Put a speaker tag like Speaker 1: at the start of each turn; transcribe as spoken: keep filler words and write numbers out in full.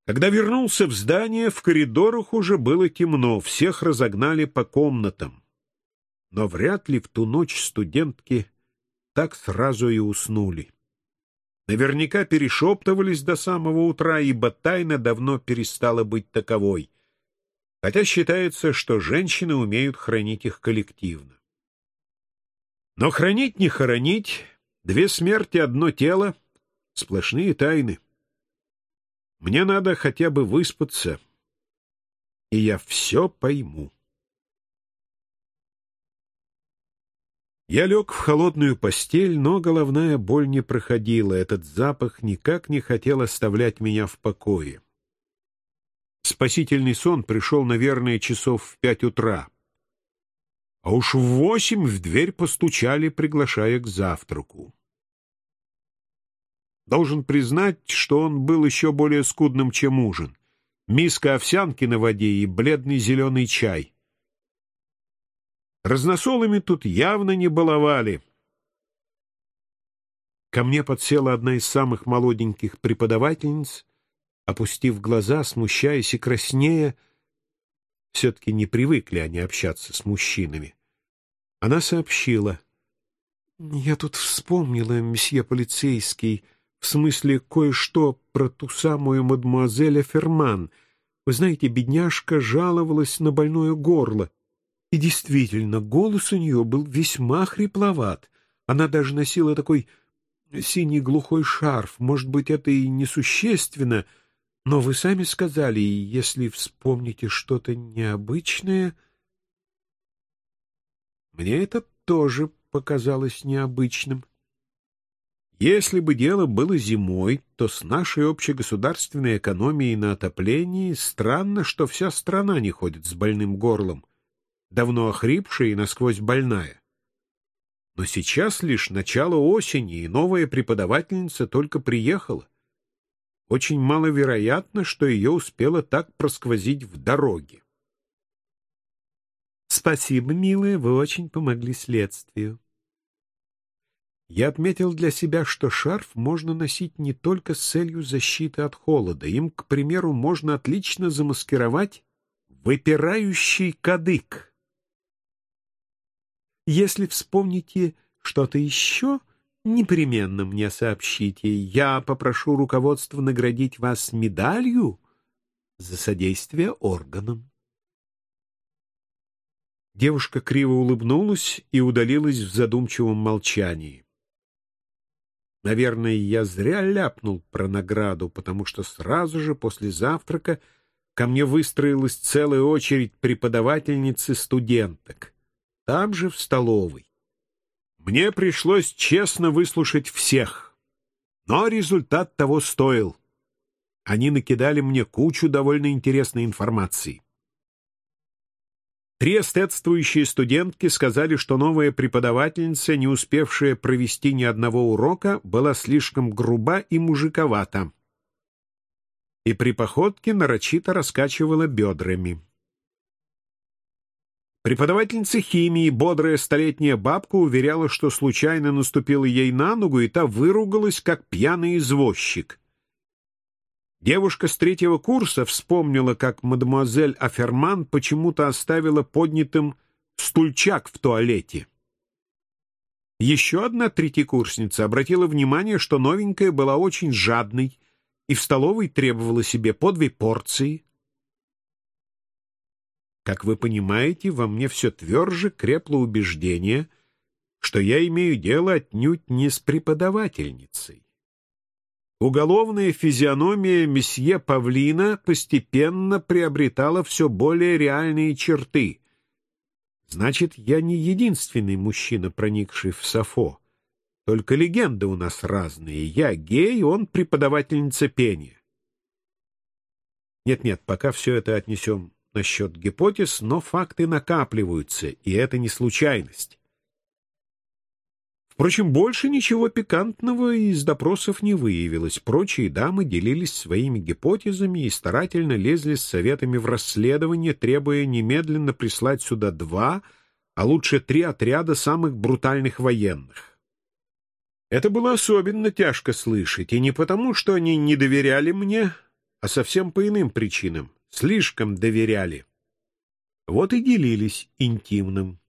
Speaker 1: Когда вернулся в здание, в коридорах уже было темно, всех разогнали по комнатам. Но вряд ли в ту ночь студентки так сразу и уснули. Наверняка перешептывались до самого утра, ибо тайна давно перестала быть таковой, хотя считается, что женщины умеют хранить их коллективно. Но хранить не хоронить, две смерти, одно тело — сплошные тайны. Мне надо хотя бы выспаться, и я все пойму. Я лег в холодную постель, но головная боль не проходила, этот запах никак не хотел оставлять меня в покое. Спасительный сон пришел, наверное, часов в пять утра. А уж в восемь в дверь постучали, приглашая к завтраку. Должен признать, что он был еще более скудным, чем ужин. Миска овсянки на воде и бледный зеленый чай. Разносолами тут явно не баловали. Ко мне подсела одна из самых молоденьких преподавательниц, опустив глаза, смущаясь и краснея. Все-таки не привыкли они общаться с мужчинами. Она сообщила: «Я тут вспомнила, месье полицейский, в смысле кое-что про ту самую мадемуазель Ферман. Вы знаете, бедняжка жаловалась на больное горло. И действительно, голос у нее был весьма хрипловат. Она даже носила такой синий глухой шарф. Может быть, это и несущественно, но вы сами сказали, если вспомните что-то необычное...» Мне это тоже показалось необычным. Если бы дело было зимой, то с нашей общегосударственной экономией на отоплении странно, что вся страна не ходит с больным горлом, давно охрипшая и насквозь больная. Но сейчас лишь начало осени, и новая преподавательница только приехала. Очень маловероятно, что ее успело так просквозить в дороге. «Спасибо, милая, вы очень помогли следствию». Я отметил для себя, что шарф можно носить не только с целью защиты от холода. Им, к примеру, можно отлично замаскировать выпирающий кадык. Если вспомните что-то еще, непременно мне сообщите. Я попрошу руководство наградить вас медалью за содействие органам». Девушка криво улыбнулась и удалилась в задумчивом молчании. Наверное, я зря ляпнул про награду, потому что сразу же после завтрака ко мне выстроилась целая очередь преподавательниц и студенток. Там же, в столовой. Мне пришлось честно выслушать всех, но результат того стоил. Они накидали мне кучу довольно интересной информации. Три эстетствующие студентки сказали, что новая преподавательница, не успевшая провести ни одного урока, была слишком груба и мужиковата, и при походке нарочито раскачивала бедрами. Преподавательница химии, бодрая столетняя бабка, уверяла, что случайно наступила ей на ногу, и та выругалась, как пьяный извозчик. Девушка с третьего курса вспомнила, как мадемуазель Аферман почему-то оставила поднятым стульчак в туалете. Еще одна третьекурсница обратила внимание, что новенькая была очень жадной и в столовой требовала себе по две порции. Как вы понимаете, во мне все тверже крепло убеждение, что я имею дело отнюдь не с преподавательницей. Уголовная физиономия месье Павлина постепенно приобретала все более реальные черты. Значит, я не единственный мужчина, проникший в Сафо. Только легенды у нас разные. Я гей, он преподавательница пения. Нет-нет, пока все это отнесем насчет гипотез, но факты накапливаются, и это не случайность. Впрочем, больше ничего пикантного из допросов не выявилось. Прочие дамы делились своими гипотезами и старательно лезли с советами в расследование, требуя немедленно прислать сюда два, а лучше три отряда самых брутальных военных. Это было особенно тяжко слышать, и не потому, что они не доверяли мне, а совсем по иным причинам, слишком доверяли. Вот и делились интимным.